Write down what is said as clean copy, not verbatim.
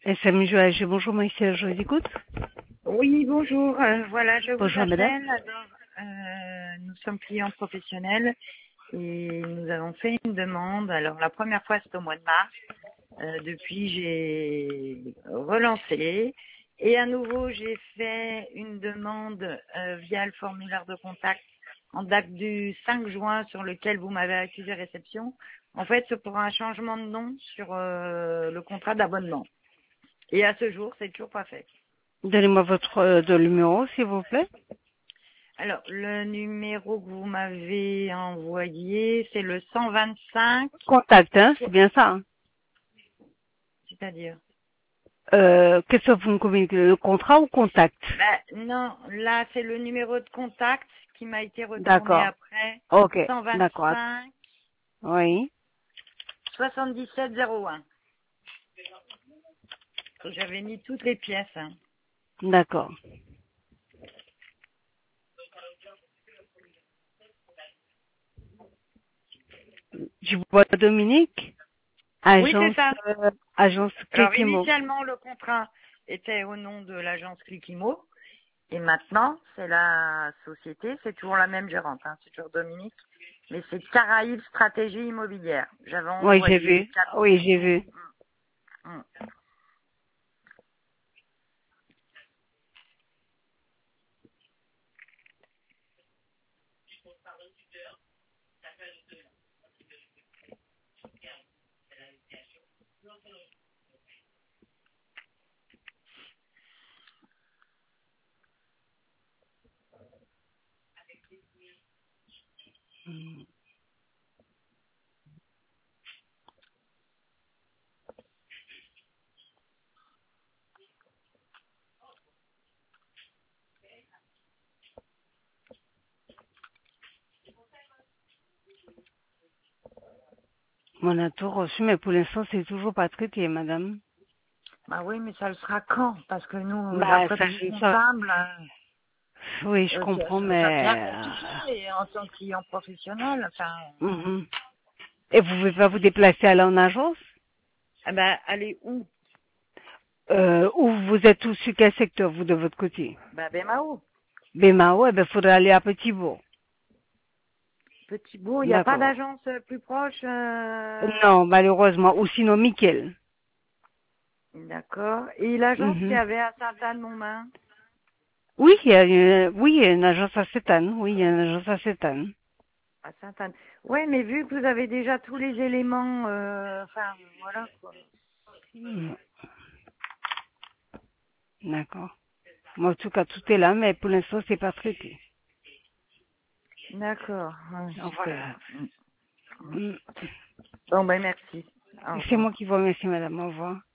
SM Joël, bonjour Maïssa, je vous écoute. Oui, bonjour. Voilà, je vous Bonjour madame. appelle. Alors, nous sommes clients professionnels et nous avons fait une demande. Alors, la première fois, c'était au mois de mars. Depuis, j'ai relancé. Et à nouveau, j'ai fait une demande via le formulaire de contact en date du 5 juin sur lequel vous m'avez accusé réception. En fait, c'est pour un changement de nom sur le contrat d'abonnement. Et à ce jour, c'est toujours pas fait. Donnez-moi votre numéro, s'il vous plaît. Alors, le numéro que vous m'avez envoyé, c'est le 125, Contact, hein, c'est bien ça. Hein. c'est-à-dire Qu'est-ce que vous me communiquez, le contrat ou contact? non, là, c'est le numéro de contact qui m'a été retourné D'accord. après. Ok, d'accord. 125 Oui, 7701. J'avais mis toutes les pièces. Hein. d'accord. Je vois Dominique, Oui, c'est agence, ça. agence Alors, Kekimo. initialement, le contrat était au nom de l'agence Clicimo. Et maintenant, c'est la société, c'est toujours la même gérante, hein, c'est toujours Dominique, mais c'est Caraïbes Stratégie Immobilière. J'avais Oui, j'ai envoyé vu. Oui, j'ai vu. Mm. On a tout reçu, mais pour l'instant, c'est toujours pas traité, madame. Bah oui, mais ça le sera quand? Parce que nous, Bah, d'après ça, mon ça, comptable, oui, je ça, comprends, ça mais, devient compliqué et en tant que client professionnel. Enfin, mhm. Et vous pouvez pas vous déplacer aller en agence? eh ben, allez où? Où vous êtes tous sur quel secteur, vous, de votre côté? Bah, Bémao. Bémao, eh ben, faudrait aller à Petit-Bourg. Petit Bourg, il n'y a pas D'accord. d'agence plus proche. Non, malheureusement. Ou sinon, Mickel. D'accord. Et l'agence qu'il y Mhm. avait à Sainte-Anne-Montmain? Oui, oui, il y a une agence à Sétane. Oui, il y a une agence à Sétane. À Sainte-Anne. Ouais, mais vu que vous avez déjà tous les éléments, enfin, voilà, quoi. Mhm. D'accord. Moi, en tout cas, tout est là, mais pour l'instant, c'est pas traité. D'accord, ouais, Donc, super. voilà. Mm. Bon, ben, merci. Au C'est revoir. moi qui vous remercie, madame. Au revoir.